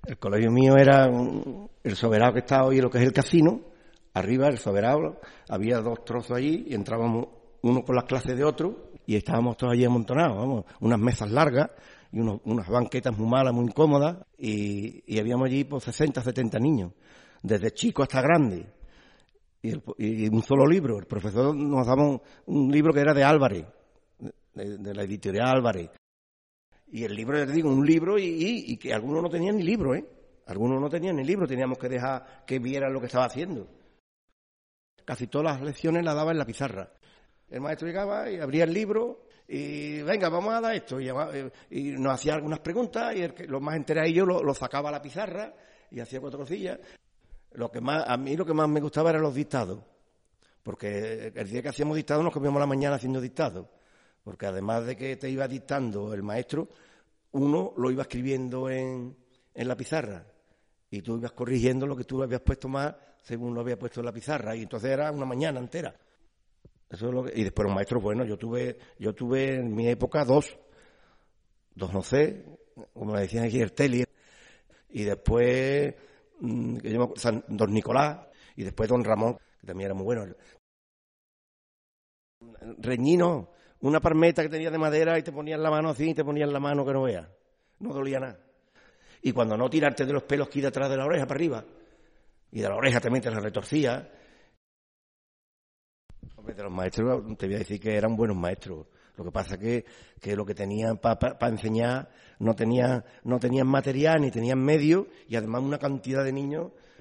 El colegio mío era el Soberano, que está hoy en lo que es el casino. Arriba, el Soberano, había 2 trozos allí y entrábamos uno con las clases de otro y estábamos todos allí amontonados, vamos, unas mesas largas y unas banquetas muy malas, muy incómodas, y habíamos allí pues 60, 70 niños, desde chicos hasta grandes. Y un solo libro. El profesor nos daba un libro que era de Álvarez, de la editorial Álvarez. Y el libro, ya te digo, un libro y que algunos no tenían ni libro, ¿eh? Algunos no tenían ni libro, teníamos que dejar que vieran lo que estaba haciendo. Casi todas las lecciones las daba en la pizarra. El maestro llegaba y abría el libro y venga, vamos a dar esto. Y nos hacía algunas preguntas y los más enteradillos lo sacaba a la pizarra y hacía 4 cosillas. A mí lo que más me gustaba eran los dictados, porque el día que hacíamos dictados nos comíamos la mañana haciendo dictados, porque además de que te iba dictando el maestro, uno lo iba escribiendo en la pizarra y tú ibas corrigiendo lo que tú habías puesto más según lo había puesto en la pizarra, y entonces era una mañana entera. Eso es y después los maestros, bueno, yo tuve en mi época dos no sé, como me decían aquí, el Teli, y después don Nicolás, y después don Ramón, que también era muy bueno. Reñino, una palmeta que tenía de madera y te ponían la mano así y te ponían la mano que no veas, no dolía nada. Y cuando no, tirarte de los pelos que ir atrás de la oreja para arriba, y de la oreja también te la retorcía. Hombre, de los maestros te voy a decir que eran buenos maestros. Lo que pasa que lo que tenían para enseñar no tenían material ni tenían medios, y además una cantidad de niños